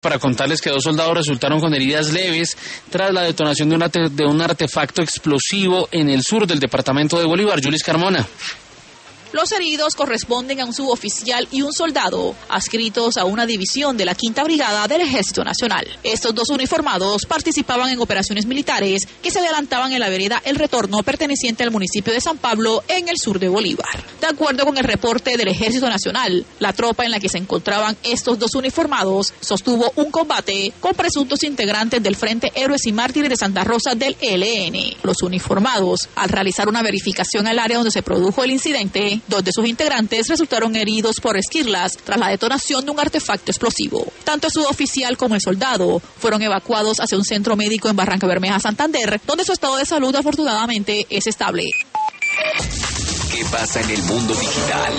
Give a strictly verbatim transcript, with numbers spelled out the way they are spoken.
para contarles que dos soldados resultaron con heridas leves tras la detonación de un, arte, de un artefacto explosivo en el sur del departamento de Bolívar. Julis Carmona. Los heridos corresponden a un suboficial y un soldado, adscritos a una división de la Quinta Brigada del Ejército Nacional. Estos dos uniformados participaban en operaciones militares que se adelantaban en la vereda El Retorno, perteneciente al municipio de San Pablo, en el sur de Bolívar. De acuerdo con el reporte del Ejército Nacional, la tropa en la que se encontraban estos dos uniformados sostuvo un combate con presuntos integrantes del Frente Héroes y Mártires de Santa Rosa del E L N. Los uniformados, al realizar una verificación al área donde se produjo el incidente, dos de sus integrantes resultaron heridos por esquirlas tras la detonación de un artefacto explosivo. Tanto el suboficial como el soldado fueron evacuados hacia un centro médico en Barranca Bermeja, Santander, donde su estado de salud afortunadamente es estable. ¿Qué pasa en el mundo digital?